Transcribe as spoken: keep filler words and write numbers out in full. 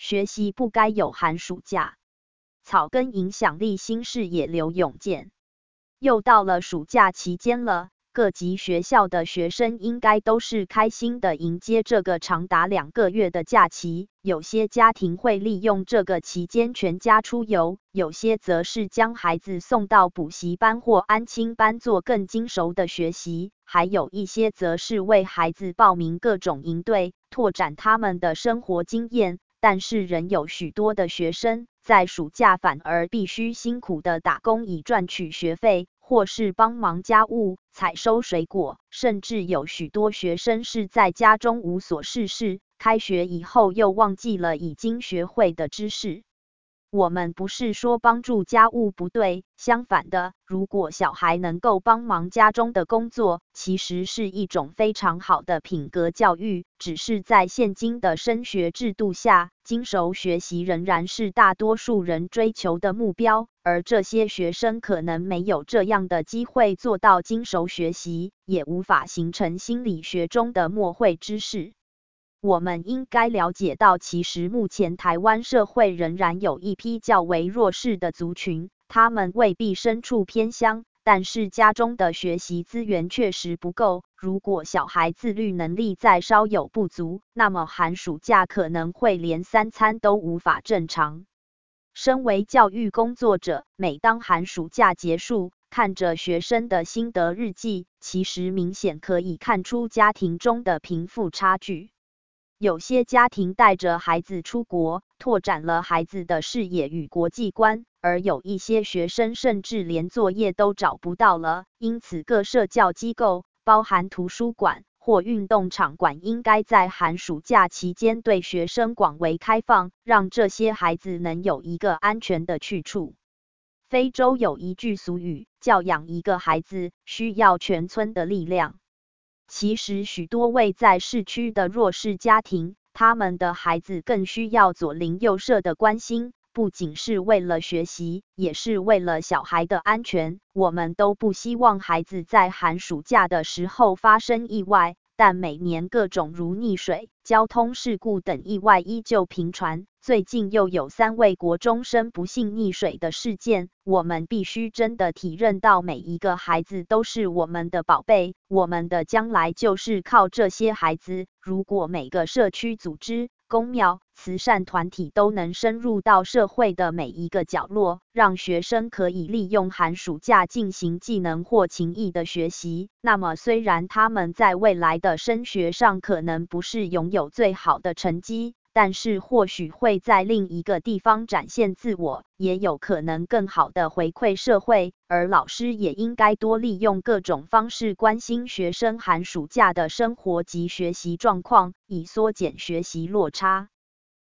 学习不该有寒暑假。草根影响力新视野刘永健。又到了暑假期间了，各级学校的学生应该都是开心的迎接这个长达两个月的假期。有些家庭会利用这个期间全家出游，有些则是将孩子送到补习班或安亲班做更精熟的学习，还有一些则是为孩子报名各种营队，拓展他们的生活经验。但是仍有许多的学生在暑假反而必须辛苦的打工以赚取学费，或是帮忙家务、采收水果，甚至有许多学生是在家中无所事事，开学以后又忘记了已经学会的知识。我们不是说帮助家务不对，相反的，如果小孩能够帮忙家中的工作，其实是一种非常好的品格教育。只是在现今的升学制度下，精熟学习仍然是大多数人追求的目标，而这些学生可能没有这样的机会做到精熟学习，也无法形成心理学中的默会知识。我们应该了解到，其实目前台湾社会仍然有一批较为弱势的族群，他们未必身处偏乡，但是家中的学习资源确实不够。如果小孩自律能力再稍有不足，那么寒暑假可能会连三餐都无法正常。身为教育工作者，每当寒暑假结束，看着学生的心得日记，其实明显可以看出家庭中的贫富差距。有些家庭带着孩子出国，拓展了孩子的视野与国际观，而有一些学生甚至连作业都找不到了。因此，各社教机构，包含图书馆或运动场馆，应该在寒暑假期间对学生广为开放，让这些孩子能有一个安全的去处。非洲有一句俗语，教养一个孩子需要全村的力量。其实许多位在市区的弱势家庭，他们的孩子更需要左邻右舍的关心，不仅是为了学习，也是为了小孩的安全。我们都不希望孩子在寒暑假的时候发生意外，但每年各种如溺水、交通事故等意外依旧频传。最近又有三位国中生不幸溺水的事件，我们必须真的体认到每一个孩子都是我们的宝贝，我们的将来就是靠这些孩子。如果每个社区组织、公庙、慈善团体都能深入到社会的每一个角落，让学生可以利用寒暑假进行技能或情谊的学习，那么虽然他们在未来的升学上可能不是拥有最好的成绩，但是或许会在另一个地方展现自我，也有可能更好的回馈社会。而老师也应该多利用各种方式关心学生寒暑假的生活及学习状况，以缩减学习落差。